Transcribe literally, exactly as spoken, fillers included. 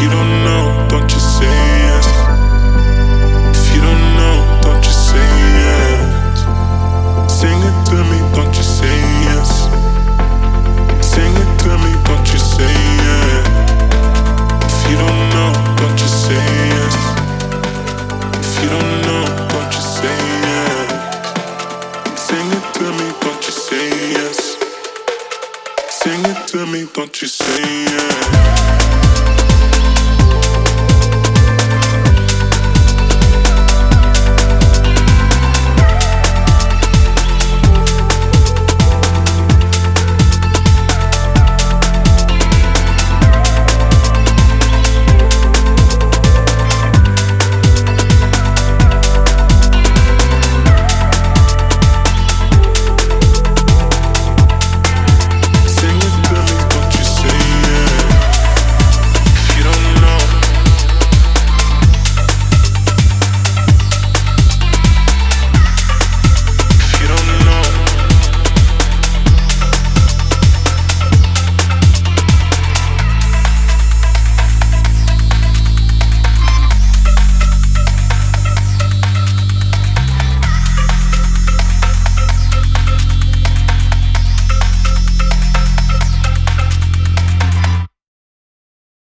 you don't know, don't you say yes. If you don't know, don't you say yes. Sing it to me, don't you say yes. Sing it to me, don't you say yes. If you don't know, don't you say yes. If you don't know, don't you say yes. Sing it to me, don't you say yes. Sing it to me, don't you say